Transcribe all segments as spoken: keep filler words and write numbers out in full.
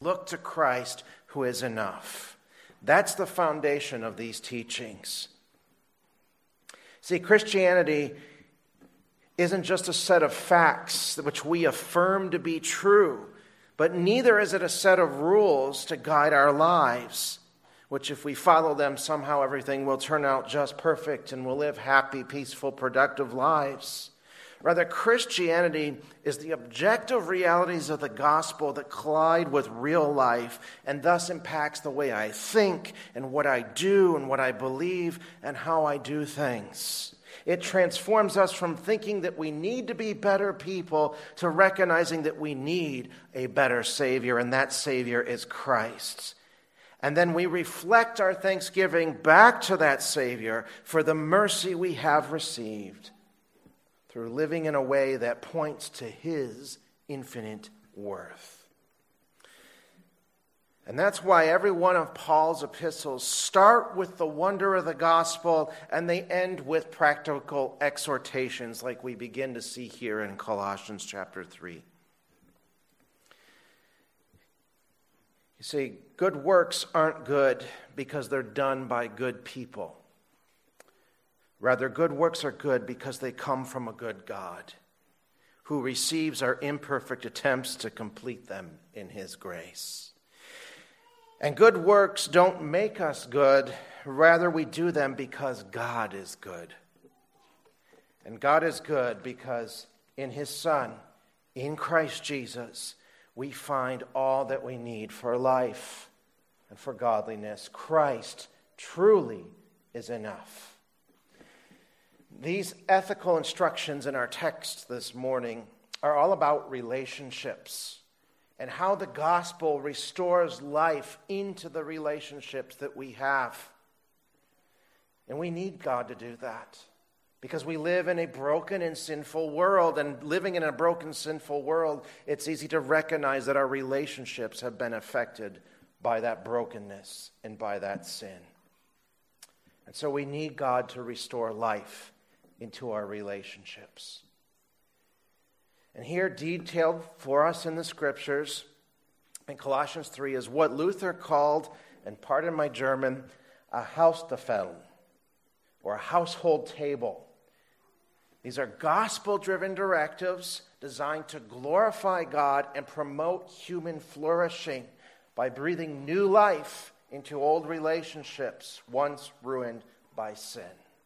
Look to Christ, who is enough. That's the foundation of these teachings. See, Christianity isn't just a set of facts which we affirm to be true, but neither is it a set of rules to guide our lives, which if we follow them, somehow everything will turn out just perfect and we'll live happy, peaceful, productive lives. Rather, Christianity is the objective realities of the gospel that collide with real life and thus impacts the way I think and what I do and what I believe and how I do things. It transforms us from thinking that we need to be better people to recognizing that we need a better Savior, and that Savior is Christ. And then we reflect our thanksgiving back to that Savior for the mercy we have received through living in a way that points to His infinite worth. And that's why every one of Paul's epistles start with the wonder of the gospel and they end with practical exhortations like we begin to see here in Colossians chapter three. You see, good works aren't good because they're done by good people. Rather, good works are good because they come from a good God who receives our imperfect attempts to complete them in His grace. And good works don't make us good. Rather, we do them because God is good. And God is good because in His Son, in Christ Jesus, we find all that we need for life and for godliness. Christ truly is enough. These ethical instructions in our text this morning are all about relationships and how the gospel restores life into the relationships that we have. And we need God to do that because we live in a broken and sinful world. And living in a broken, sinful world, it's easy to recognize that our relationships have been affected by that brokenness and by that sin. And so we need God to restore life into our relationships. And here, detailed for us in the Scriptures, in Colossians three, is what Luther called, and pardon my German, a Haustafel, or a household table. These are gospel-driven directives designed to glorify God and promote human flourishing by breathing new life into old relationships once ruined by sin.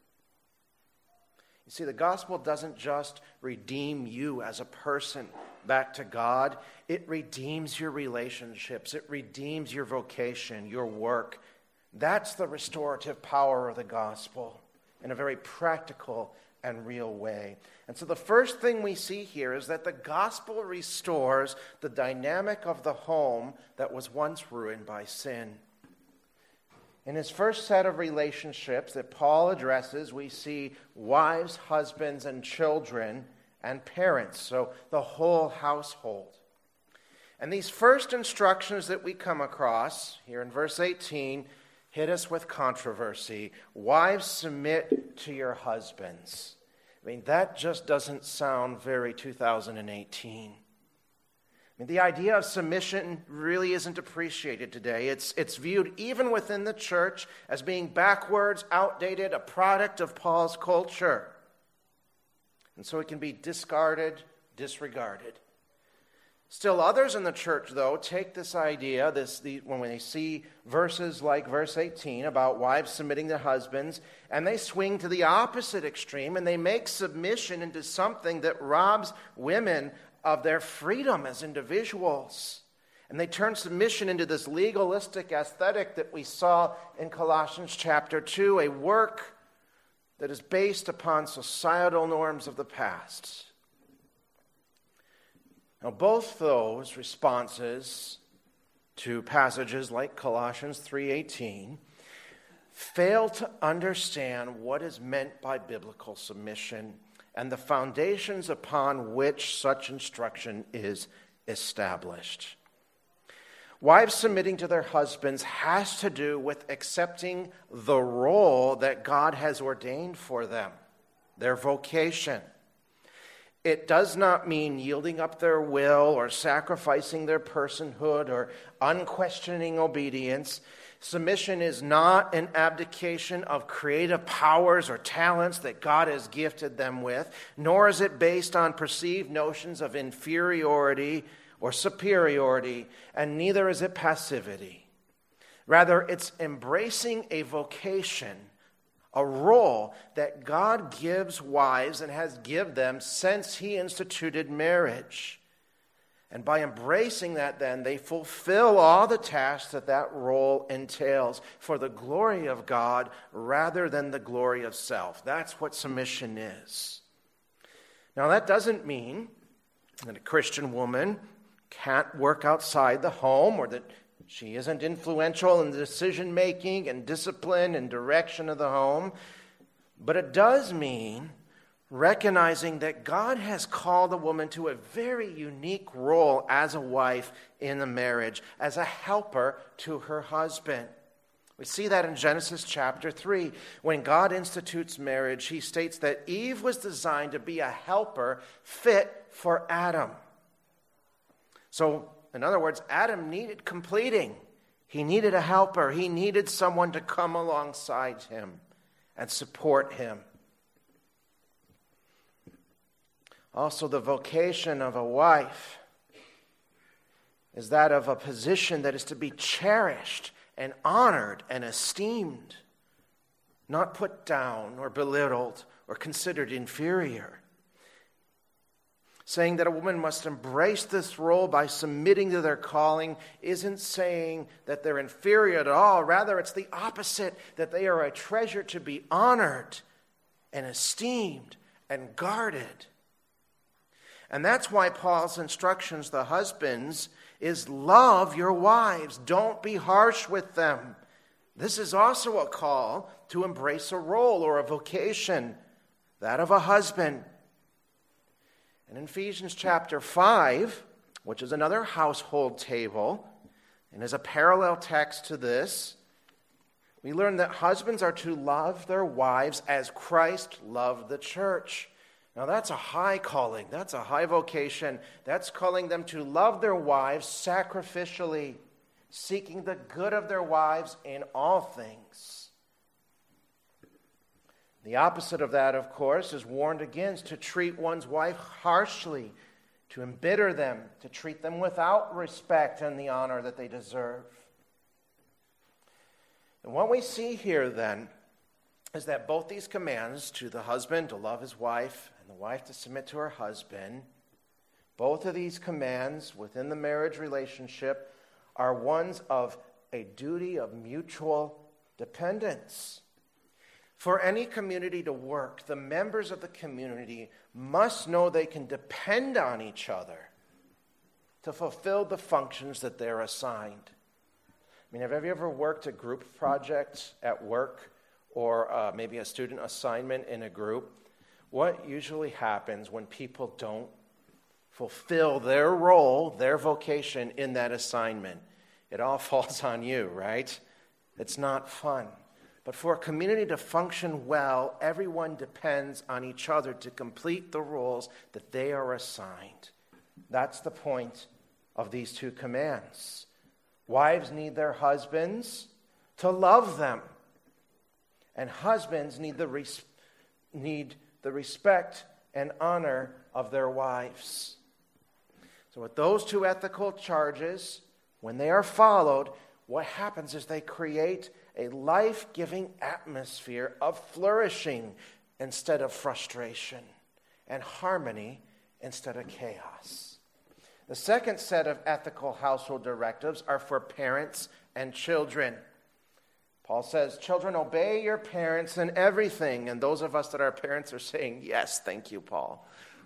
You see, the gospel doesn't just redeem you as a person back to God. It redeems your relationships. It redeems your vocation, your work. That's the restorative power of the gospel in a very practical and real way. And so the first thing we see here is that the gospel restores the dynamic of the home that was once ruined by sin. In his first set of relationships that Paul addresses, we see wives, husbands, and children, and parents, so the whole household. And these first instructions that we come across here in verse eighteen hit us with controversy. Wives, submit to your husbands. I mean, that just doesn't sound very two thousand eighteen. I mean, the idea of submission really isn't appreciated today. It's, it's viewed even within the church as being backwards, outdated, a product of Paul's culture. And so it can be discarded, disregarded. Still others in the church, though, take this idea, this the, when they see verses like verse eighteen about wives submitting to husbands, and they swing to the opposite extreme, and they make submission into something that robs women of their freedom as individuals. And they turn submission into this legalistic aesthetic that we saw in Colossians chapter two, a work that is based upon societal norms of the past. Now, both those responses to passages like Colossians three eighteen fail to understand what is meant by biblical submission and the foundations upon which such instruction is established. Wives submitting to their husbands has to do with accepting the role that God has ordained for them, their vocation. It does not mean yielding up their will or sacrificing their personhood or unquestioning obedience. Submission is not an abdication of creative powers or talents that God has gifted them with, nor is it based on perceived notions of inferiority or superiority, and neither is it passivity. Rather, it's embracing a vocation, a role that God gives wives and has given them since he instituted marriage. And by embracing that, then, they fulfill all the tasks that that role entails for the glory of God rather than the glory of self. That's what submission is. Now, that doesn't mean that a Christian woman can't work outside the home or that she isn't influential in the decision-making and discipline and direction of the home. But it does mean recognizing that God has called a woman to a very unique role as a wife in the marriage, as a helper to her husband. We see that in Genesis chapter three. When God institutes marriage, he states that Eve was designed to be a helper fit for Adam. So, in other words, Adam needed completing. He needed a helper. He needed someone to come alongside him and support him. Also, the vocation of a wife is that of a position that is to be cherished and honored and esteemed, not put down or belittled or considered inferior. Saying that a woman must embrace this role by submitting to their calling isn't saying that they're inferior at all. Rather, it's the opposite, that they are a treasure to be honored and esteemed and guarded. And that's why Paul's instructions to the husbands is love your wives. Don't be harsh with them. This is also a call to embrace a role or a vocation, that of a husband. And in Ephesians chapter five, which is another household table, and is a parallel text to this, we learn that husbands are to love their wives as Christ loved the church. Now that's a high calling. That's a high vocation. That's calling them to love their wives sacrificially, seeking the good of their wives in all things. The opposite of that, of course, is warned against, to treat one's wife harshly, to embitter them, to treat them without respect and the honor that they deserve. And what we see here, then, is that both these commands to the husband to love his wife and the wife to submit to her husband, both of these commands within the marriage relationship are ones of a duty of mutual dependence. For any community to work, the members of the community must know they can depend on each other to fulfill the functions that they're assigned. I mean, have you ever worked a group project at work or uh, maybe a student assignment in a group? What usually happens when people don't fulfill their role, their vocation in that assignment? It all falls on you, right? It's not fun. But for a community to function well, everyone depends on each other to complete the roles that they are assigned. That's the point of these two commands. Wives need their husbands to love them, and husbands need the res- need the respect and honor of their wives. So with those two ethical charges, when they are followed, what happens is they create a life-giving atmosphere of flourishing instead of frustration, and harmony instead of chaos. The second set of ethical household directives are for parents and children. Paul says, children, obey your parents in everything. And those of us that are parents are saying, yes, thank you, Paul.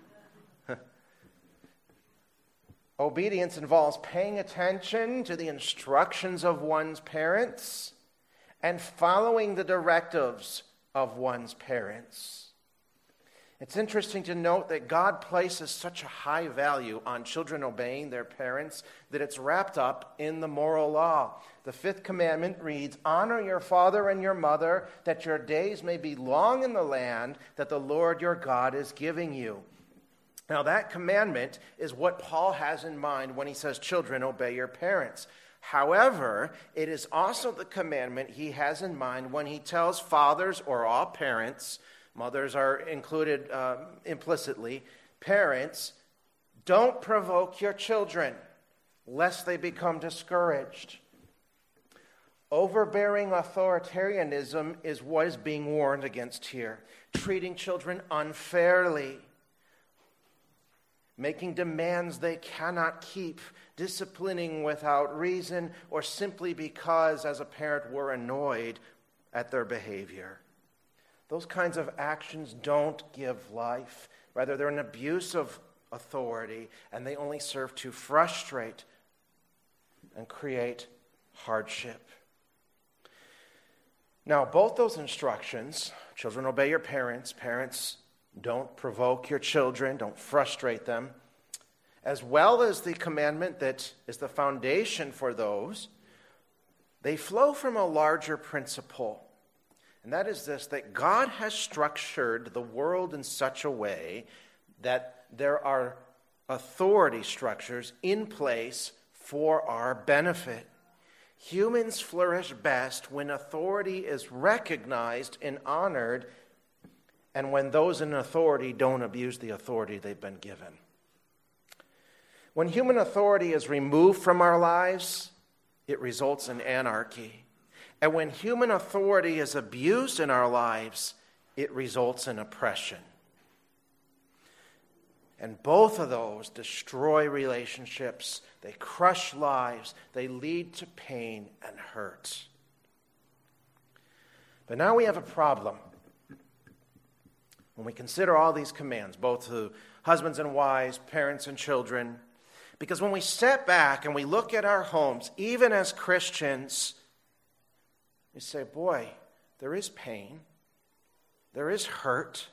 Obedience involves paying attention to the instructions of one's parents and following the directives of one's parents. It's interesting to note that God places such a high value on children obeying their parents that it's wrapped up in the moral law. The fifth commandment reads, honor your father and your mother, that your days may be long in the land that the Lord your God is giving you. Now, that commandment is what Paul has in mind when he says, children, obey your parents. However, it is also the commandment he has in mind when he tells fathers or all parents, mothers are included uh, implicitly, parents, don't provoke your children, lest they become discouraged. Overbearing authoritarianism is what is being warned against here. Treating children unfairly, making demands they cannot keep, disciplining without reason, or simply because, as a parent, we're annoyed at their behavior. Those kinds of actions don't give life. Rather, they're an abuse of authority, and they only serve to frustrate and create hardship. Now, both those instructions, children obey your parents, parents don't provoke your children, don't frustrate them, as well as the commandment that is the foundation for those, they flow from a larger principle. And that is this, that God has structured the world in such a way that there are authority structures in place for our benefit. Humans flourish best when authority is recognized and honored, and when those in authority don't abuse the authority they've been given. When human authority is removed from our lives, it results in anarchy. And when human authority is abused in our lives, it results in oppression. And both of those destroy relationships, they crush lives, they lead to pain and hurt. But now we have a problem. When we consider all these commands, both to husbands and wives, parents and children, because when we step back and we look at our homes, even as Christians, we say, boy, there is pain, there is hurt.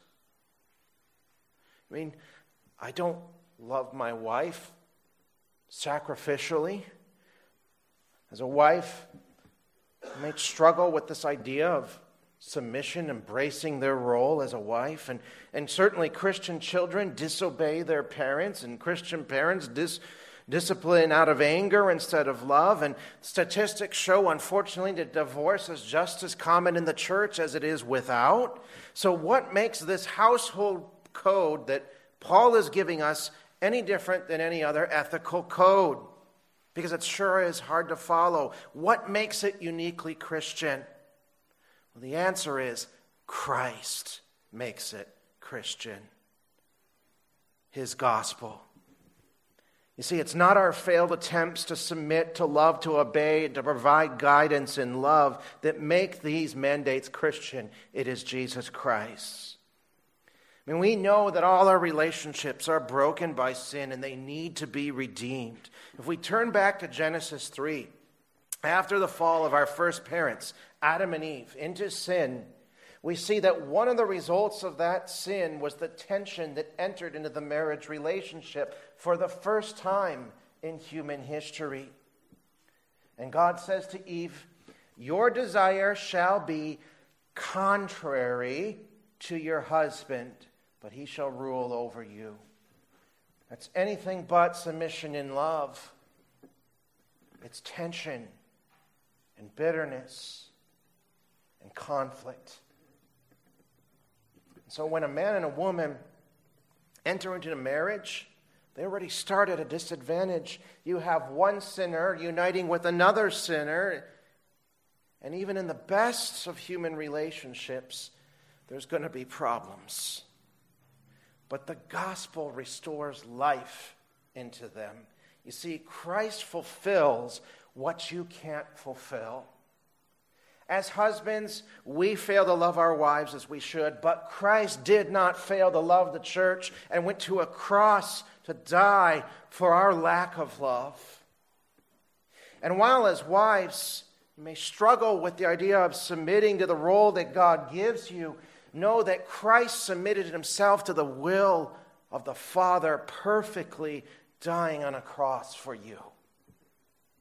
I mean, I don't love my wife sacrificially. As a wife, I may struggle with this idea of submission, embracing their role as a wife. And, and certainly Christian children disobey their parents, and Christian parents dis, discipline out of anger instead of love. And statistics show, unfortunately, that divorce is just as common in the church as it is without. So what makes this household code that Paul is giving us any different than any other ethical code? Because it sure is hard to follow. What makes it uniquely Christian? Well, the answer is Christ makes it Christian. His gospel. You see, it's not our failed attempts to submit, to love, to obey, to provide guidance in love that make these mandates Christian. It is Jesus Christ. I mean, we know that all our relationships are broken by sin and they need to be redeemed. If we turn back to Genesis three, after the fall of our first parents, Adam and Eve, into sin, we see that one of the results of that sin was the tension that entered into the marriage relationship for the first time in human history. And God says to Eve, your desire shall be contrary to your husband, but he shall rule over you. That's anything but submission in love. It's tension and bitterness and conflict. So when a man and a woman enter into a marriage, they already start at a disadvantage. You have one sinner uniting with another sinner. And even in the best of human relationships, there's going to be problems. But the gospel restores life into them. You see, Christ fulfills what you can't fulfill. As husbands, we fail to love our wives as we should, but Christ did not fail to love the church and went to a cross to die for our lack of love. And while as wives you may struggle with the idea of submitting to the role that God gives you, know that Christ submitted himself to the will of the Father, perfectly dying on a cross for you.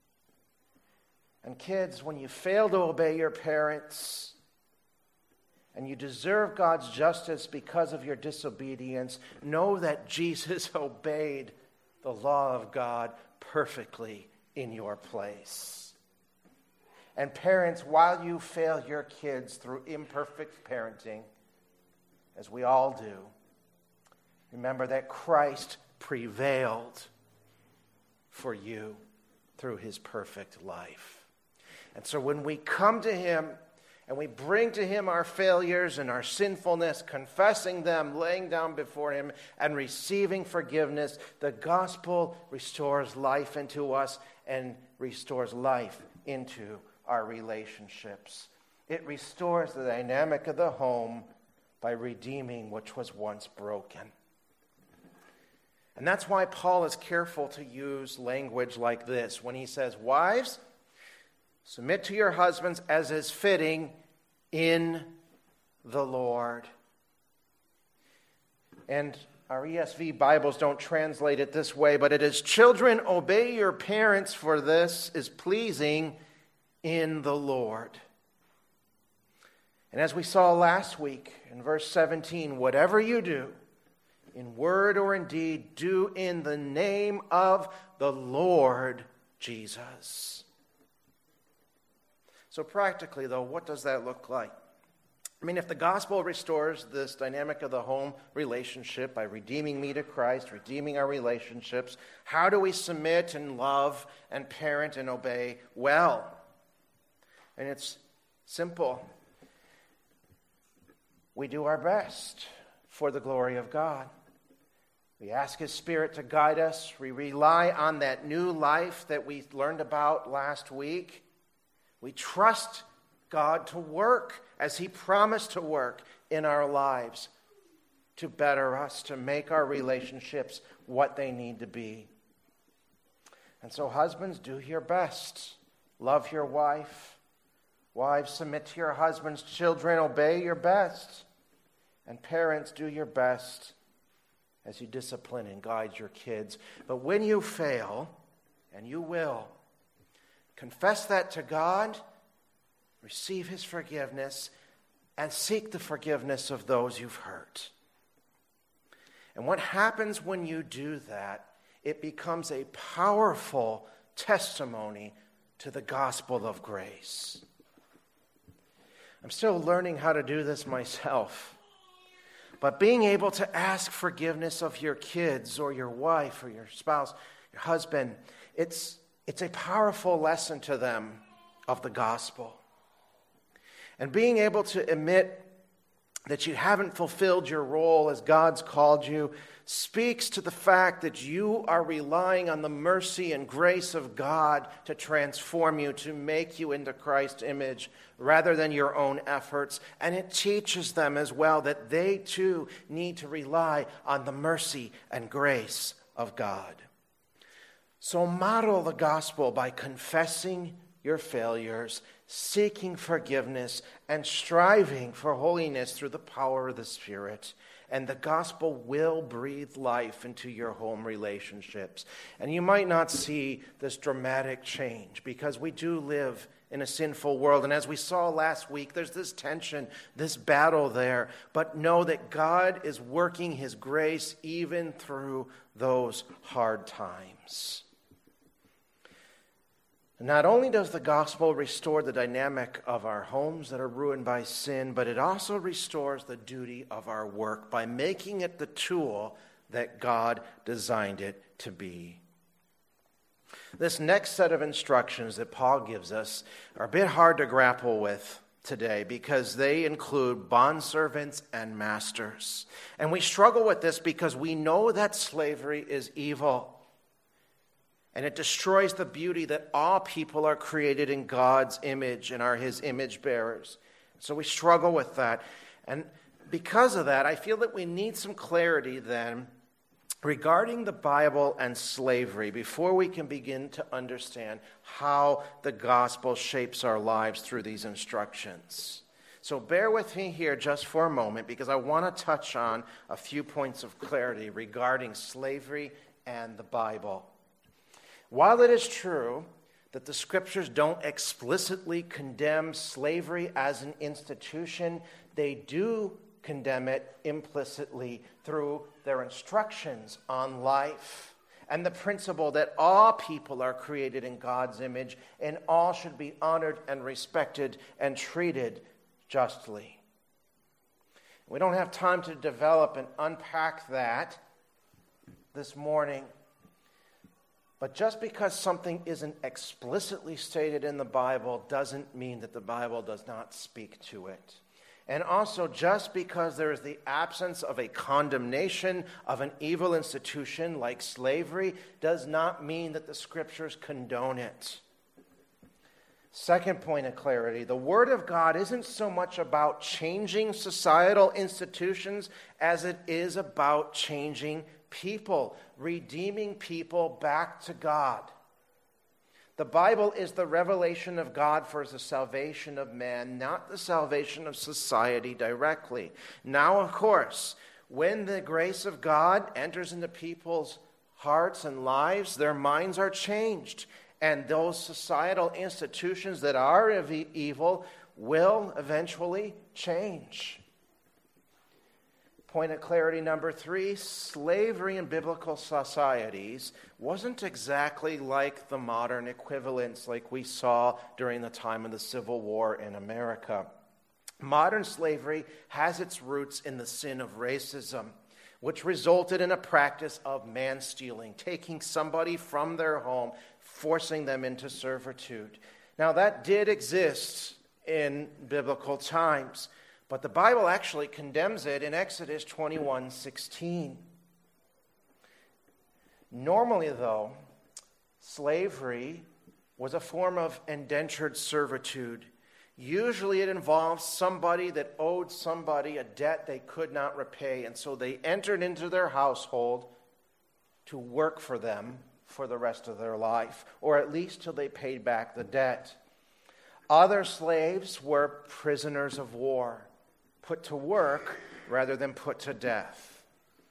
And kids, when you fail to obey your parents and you deserve God's justice because of your disobedience, know that Jesus obeyed the law of God perfectly in your place. And parents, while you fail your kids through imperfect parenting, as we all do, remember that Christ prevailed for you through his perfect life. And so when we come to him and we bring to him our failures and our sinfulness, confessing them, laying down before him, and receiving forgiveness, the gospel restores life into us and restores life into our relationships. It restores the dynamic of the home by redeeming which was once broken. And that's why Paul is careful to use language like this when he says, wives, submit to your husbands as is fitting in the Lord. And our E S V Bibles don't translate it this way, but it is, children, obey your parents, for this is pleasing in the Lord. And as we saw last week in verse seventeen, whatever you do, in word or in deed, do in the name of the Lord Jesus. So practically, though, what does that look like? I mean, if the gospel restores this dynamic of the home relationship by redeeming me to Christ, redeeming our relationships, how do we submit and love and parent and obey well? And it's simple. We do our best for the glory of God. We ask his Spirit to guide us. We rely on that new life that we learned about last week. We trust God to work as he promised to work in our lives to better us, to make our relationships what they need to be. And so husbands, do your best. Love your wife. Wives, submit to your husbands. Children, obey your best. And parents, do your best as you discipline and guide your kids. But when you fail, and you will, confess that to God, receive his forgiveness, and seek the forgiveness of those you've hurt. And what happens when you do that, it becomes a powerful testimony to the gospel of grace. I'm still learning how to do this myself. But being able to ask forgiveness of your kids or your wife or your spouse, your husband, it's, it's a powerful lesson to them of the gospel. And being able to admit that you haven't fulfilled your role as God's called you speaks to the fact that you are relying on the mercy and grace of God to transform you, to make you into Christ's image rather than your own efforts. And it teaches them as well that they too need to rely on the mercy and grace of God. So model the gospel by confessing your failures, seeking forgiveness, and striving for holiness through the power of the Spirit. And the gospel will breathe life into your home relationships. And you might not see this dramatic change because we do live in a sinful world. And as we saw last week, there's this tension, this battle there. But know that God is working his grace even through those hard times. Not only does the gospel restore the dynamic of our homes that are ruined by sin, but it also restores the duty of our work by making it the tool that God designed it to be. This next set of instructions that Paul gives us are a bit hard to grapple with today because they include bondservants and masters. And we struggle with this because we know that slavery is evil. And it destroys the beauty that all people are created in God's image and are his image bearers. So we struggle with that. And because of that, I feel that we need some clarity then regarding the Bible and slavery before we can begin to understand how the gospel shapes our lives through these instructions. So bear with me here just for a moment because I want to touch on a few points of clarity regarding slavery and the Bible. While it is true that the Scriptures don't explicitly condemn slavery as an institution. They do condemn it implicitly through their instructions on life and the principle that all people are created in God's image and all should be honored and respected and treated justly. We don't have time to develop and unpack that this morning. But just because something isn't explicitly stated in the Bible doesn't mean that the Bible does not speak to it. And also, just because there is the absence of a condemnation of an evil institution like slavery does not mean that the Scriptures condone it. Second point of clarity, the Word of God isn't so much about changing societal institutions as it is about changing people, redeeming people back to God. The Bible is the revelation of God for the salvation of man, not the salvation of society directly. Now, of course, when the grace of God enters into people's hearts and lives, their minds are changed. And those societal institutions that are evil will eventually change. Point of clarity number three, slavery in biblical societies wasn't exactly like the modern equivalents like we saw during the time of the Civil War in America. Modern slavery has its roots in the sin of racism, which resulted in a practice of man-stealing, taking somebody from their home, forcing them into servitude. Now, that did exist in biblical times, but the Bible actually condemns it in Exodus twenty-one sixteen. Normally, though, slavery was a form of indentured servitude. Usually it involves somebody that owed somebody a debt they could not repay, and so they entered into their household to work for them for the rest of their life, or at least till they paid back the debt. Other slaves were prisoners of war, put to work rather than put to death.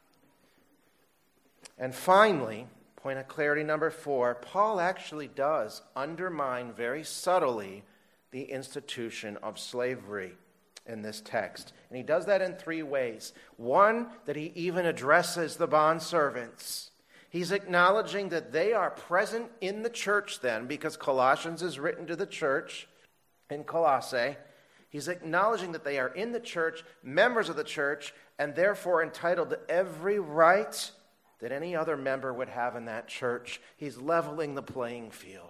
And finally, point of clarity number four, Paul actually does undermine very subtly the institution of slavery in this text. And he does that in three ways. One, that he even addresses the bondservants. He's acknowledging that they are present in the church then, because Colossians is written to the church in Colossae. He's acknowledging that they are in the church, members of the church, and therefore entitled to every right that any other member would have in that church. He's leveling the playing field.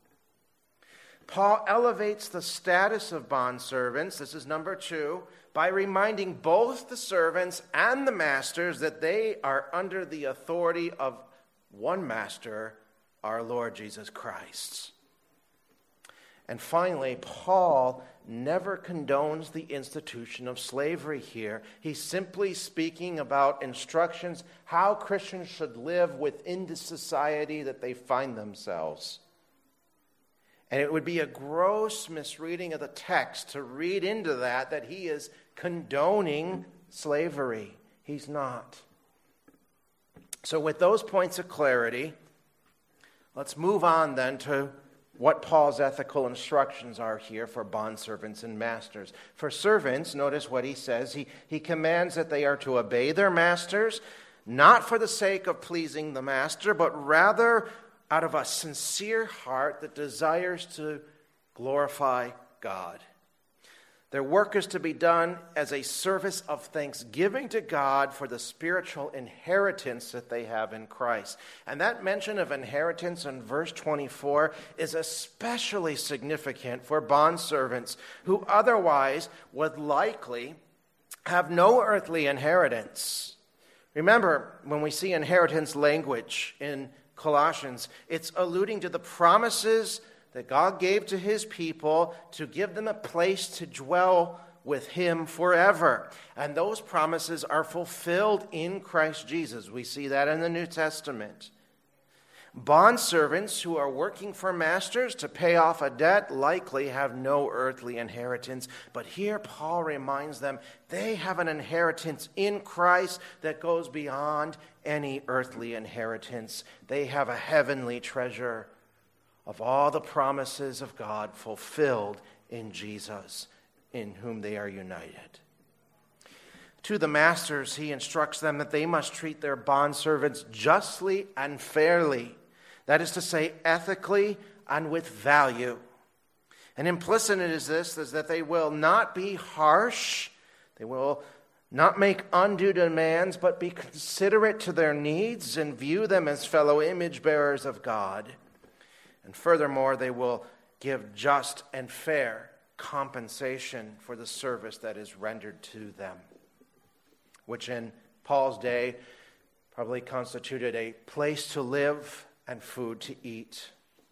Paul elevates the status of bondservants, this is number two, by reminding both the servants and the masters that they are under the authority of one master, our Lord Jesus Christ. And finally, Paul never condones the institution of slavery here. He's simply speaking about instructions how Christians should live within the society that they find themselves. And it would be a gross misreading of the text to read into that that he is condoning slavery. He's not. So with those points of clarity, let's move on then to what Paul's ethical instructions are here for bondservants and masters. For servants, notice what he says. He, he commands that they are to obey their masters, not for the sake of pleasing the master, but rather out of a sincere heart that desires to glorify God. Their work is to be done as a service of thanksgiving to God for the spiritual inheritance that they have in Christ. And that mention of inheritance in verse twenty-four is especially significant for bondservants who otherwise would likely have no earthly inheritance. Remember, when we see inheritance language in Colossians, it's alluding to the promises that God gave to his people to give them a place to dwell with him forever. And those promises are fulfilled in Christ Jesus. We see that in the New Testament. Bondservants who are working for masters to pay off a debt likely have no earthly inheritance. But here Paul reminds them they have an inheritance in Christ that goes beyond any earthly inheritance. They have a heavenly treasure of all the promises of God fulfilled in Jesus, in whom they are united. To the masters, he instructs them that they must treat their bondservants justly and fairly. That is to say, ethically and with value. And implicit in is this, is that they will not be harsh, they will not make undue demands, but be considerate to their needs and view them as fellow image bearers of God. And furthermore, they will give just and fair compensation for the service that is rendered to them, which in Paul's day probably constituted a place to live and food to eat.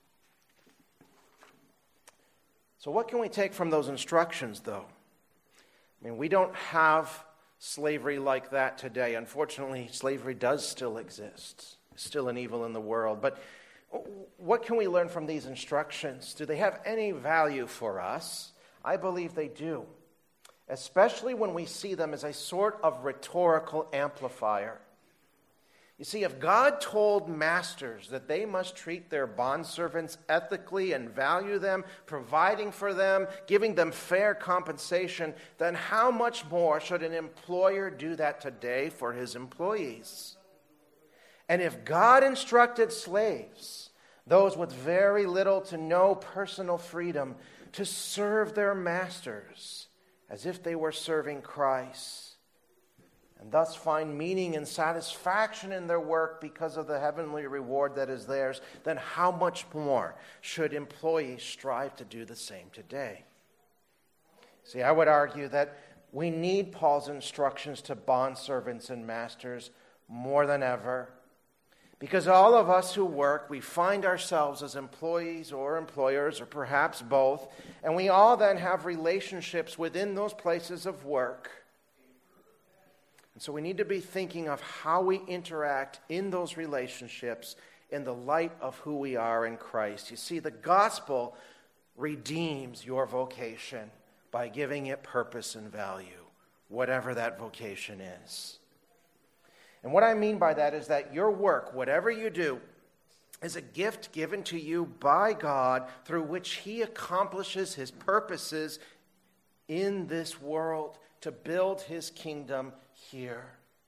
So what can we take from those instructions, though? I mean, we don't have slavery like that today. Unfortunately, slavery does still exist. It's still an evil in the world. But what can we learn from these instructions? Do they have any value for us? I believe they do, especially when we see them as a sort of rhetorical amplifier. You see, if God told masters that they must treat their bondservants ethically and value them, providing for them, giving them fair compensation, then how much more should an employer do that today for his employees? And if God instructed slaves, those with very little to no personal freedom, to serve their masters as if they were serving Christ, and thus find meaning and satisfaction in their work because of the heavenly reward that is theirs, then how much more should employees strive to do the same today? See, I would argue that we need Paul's instructions to bondservants and masters more than ever, because all of us who work, we find ourselves as employees or employers, or perhaps both, and we all then have relationships within those places of work. And so we need to be thinking of how we interact in those relationships in the light of who we are in Christ. You see, the gospel redeems your vocation by giving it purpose and value, whatever that vocation is. And what I mean by that is that your work, whatever you do, is a gift given to you by God through which He accomplishes His purposes in this world to build His kingdom here.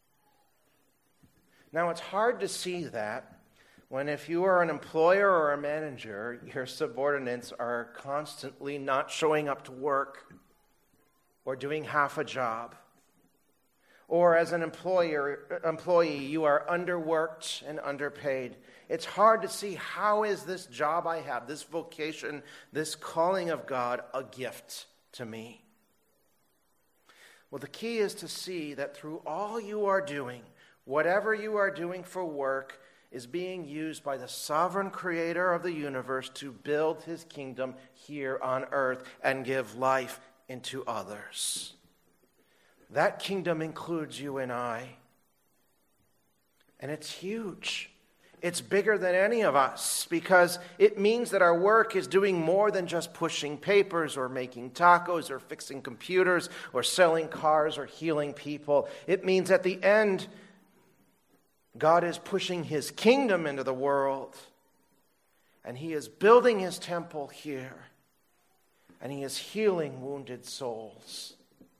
Now, it's hard to see that when, if you are an employer or a manager, your subordinates are constantly not showing up to work or doing half a job. Or as an employer, employee, you are underworked and underpaid. It's hard to see, how is this job I have, this vocation, this calling of God, a gift to me? Well, the key is to see that through all you are doing, whatever you are doing for work is being used by the sovereign creator of the universe to build His kingdom here on earth and give life into others. That kingdom includes you and I. And it's huge. It's bigger than any of us, because it means that our work is doing more than just pushing papers or making tacos or fixing computers or selling cars or healing people. It means at the end, God is pushing His kingdom into the world, and He is building His temple here, and He is healing wounded souls.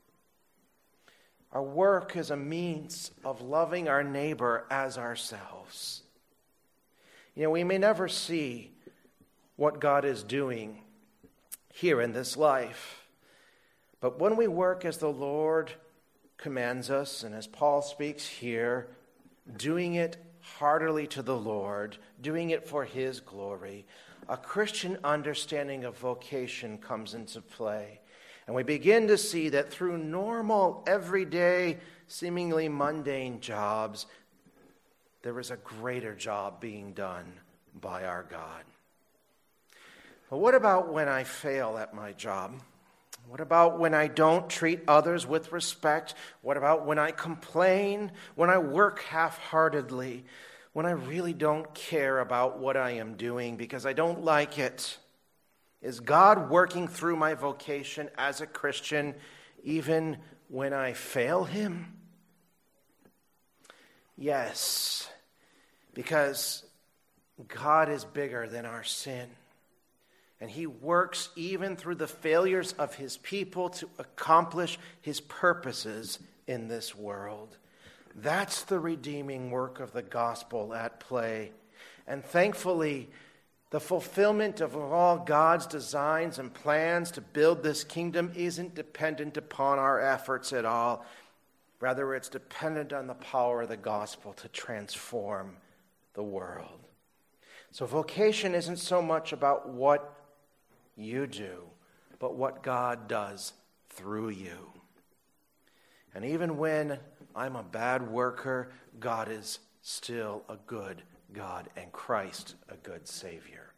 Our work is a means of loving our neighbor as ourselves. You know, we may never see what God is doing here in this life, but when we work as the Lord commands us, and as Paul speaks here, doing it heartily to the Lord, doing it for His glory, a Christian understanding of vocation comes into play. And we begin to see that through normal, everyday, seemingly mundane jobs, there is a greater job being done by our God. But what about when I fail at my job? What about when I don't treat others with respect? What about when I complain? When I work half-heartedly? When I really don't care about what I am doing because I don't like it? Is God working through my vocation as a Christian even when I fail Him? Yes, because God is bigger than our sin. And he works even through the failures of his people to accomplish his purposes in this world. That's the redeeming work of the gospel at play. And thankfully, the fulfillment of all God's designs and plans to build this kingdom isn't dependent upon our efforts at all. Rather, it's dependent on the power of the gospel to transform the world. So vocation isn't so much about what you do, but what God does through you. And even when I'm a bad worker, God is still a good God and Christ a good Savior.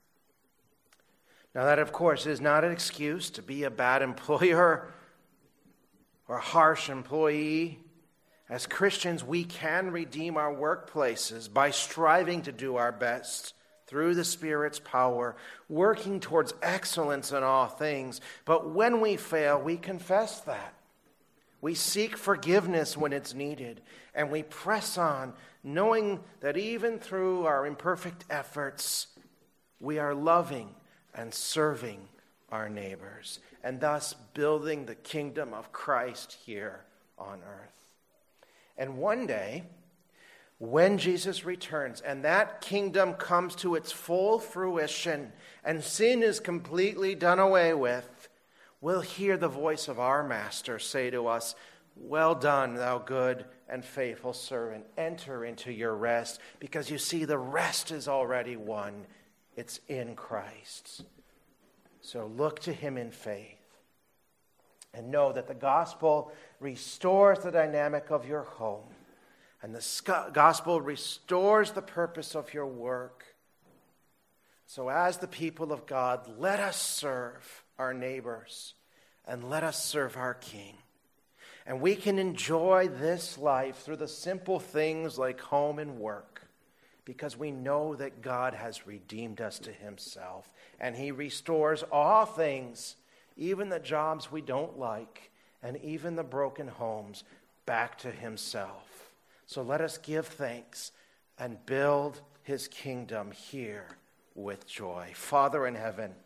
Now that, of course, is not an excuse to be a bad employer or a harsh employee. As Christians, we can redeem our workplaces by striving to do our best through the Spirit's power, working towards excellence in all things. But when we fail, we confess that. We seek forgiveness when it's needed, and we press on, knowing that even through our imperfect efforts, we are loving and serving our neighbors, and thus building the kingdom of Christ here on earth. And one day, when Jesus returns and that kingdom comes to its full fruition and sin is completely done away with, we'll hear the voice of our Master say to us, "Well done, thou good and faithful servant. Enter into your rest," because you see, the rest is already won. It's in Christ. So look to him in faith and know that the gospel restores the dynamic of your home, and the gospel restores the purpose of your work. So as the people of God, let us serve our neighbors and let us serve our King. And we can enjoy this life through the simple things like home and work, because we know that God has redeemed us to himself, and he restores all things, even the jobs we don't like, and even the broken homes, back to himself. So let us give thanks and build his kingdom here with joy. Father in heaven,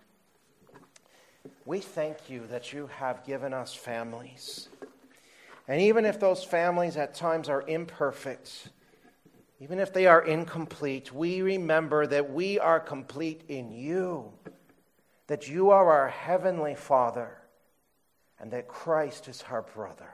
we thank you that you have given us families. And even if those families at times are imperfect, even if they are incomplete, we remember that we are complete in you, that you are our heavenly Father, and that Christ is our brother.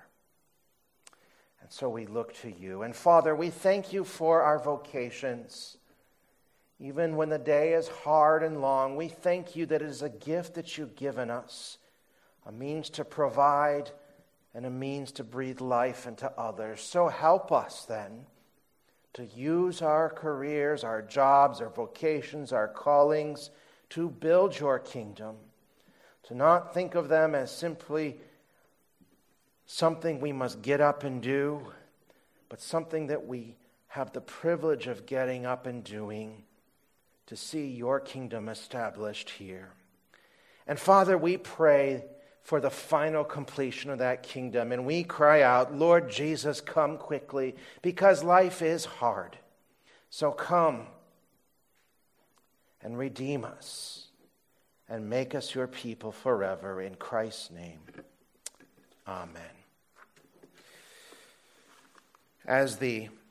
And so we look to you. And Father, we thank you for our vocations. Even when the day is hard and long, we thank you that it is a gift that you've given us, a means to provide and a means to breathe life into others. So help us then to use our careers, our jobs, our vocations, our callings to build your kingdom, to not think of them as simply something we must get up and do, but something that we have the privilege of getting up and doing to see your kingdom established here. And Father, we pray for the final completion of that kingdom, and we cry out, Lord Jesus, come quickly, because life is hard. So come and redeem us and make us your people forever. In Christ's name, amen. As the